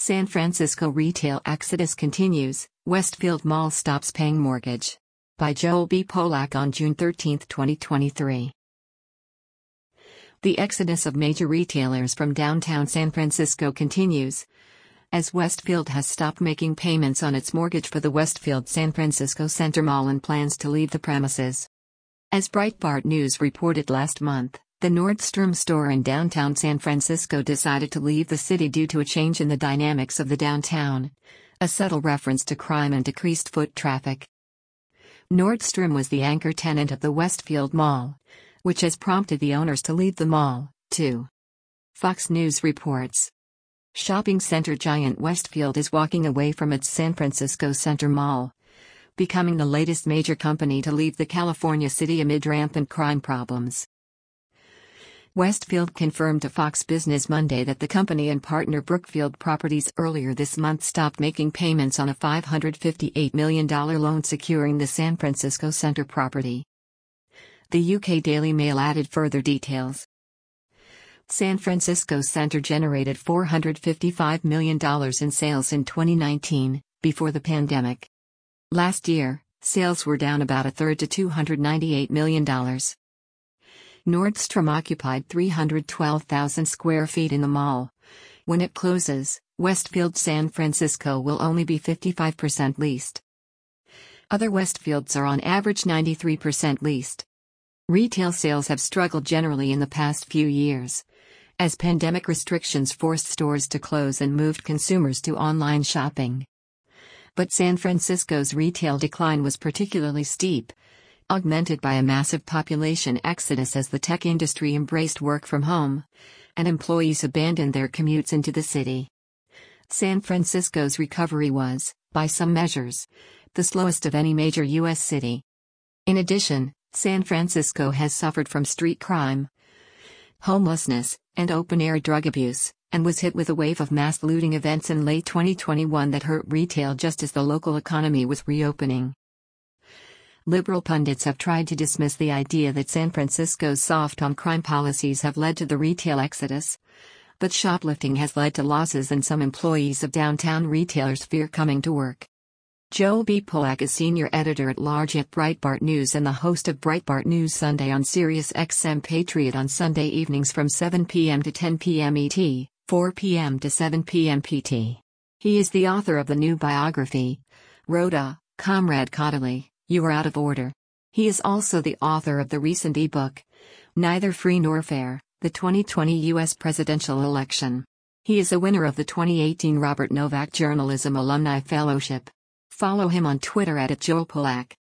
San Francisco retail exodus continues, Westfield Mall stops paying mortgage. By Joel B. Polak on June 13, 2023. The exodus of major retailers from downtown San Francisco continues, as Westfield has stopped making payments on its mortgage for the Westfield San Francisco Center Mall and plans to leave the premises. As Breitbart News reported last month, the Nordstrom store in downtown San Francisco decided to leave the city due to a change in the dynamics of the downtown, a subtle reference to crime and decreased foot traffic. Nordstrom was the anchor tenant of the Westfield Mall, which has prompted the owners to leave the mall, too. Fox News reports. Shopping center giant Westfield is walking away from its San Francisco Center Mall, becoming the latest major company to leave the California city amid rampant crime problems. Westfield confirmed to Fox Business Monday that the company and partner Brookfield Properties earlier this month stopped making payments on a $558 million loan securing the San Francisco Center property. The UK Daily Mail added further details. San Francisco Center generated $455 million in sales in 2019, before the pandemic. Last year, sales were down about a third to $298 million. Nordstrom occupied 312,000 square feet in the mall. When it closes, Westfield San Francisco will only be 55% leased. Other Westfields are on average 93% leased. Retail sales have struggled generally in the past few years, as pandemic restrictions forced stores to close and moved consumers to online shopping. But San Francisco's retail decline was particularly steep, augmented by a massive population exodus as the tech industry embraced work from home, and employees abandoned their commutes into the city. San Francisco's recovery was, by some measures, the slowest of any major U.S. city. In addition, San Francisco has suffered from street crime, homelessness, and open-air drug abuse, and was hit with a wave of mass looting events in late 2021 that hurt retail just as the local economy was reopening. Liberal pundits have tried to dismiss the idea that San Francisco's soft-on-crime policies have led to the retail exodus, but shoplifting has led to losses and some employees of downtown retailers fear coming to work. Joel B. Polak is senior editor-at-large at Breitbart News and the host of Breitbart News Sunday on Sirius XM Patriot on Sunday evenings from 7 p.m. to 10 p.m. ET, 4 p.m. to 7 p.m. PT. He is the author of the new biography, Rhoda, Comrade Caudalie, You Are Out of Order. He is also the author of the recent ebook, Neither Free Nor Fair, the 2020 U.S. Presidential Election. He is a winner of the 2018 Robert Novak Journalism Alumni Fellowship. Follow him on Twitter @JoelPolak.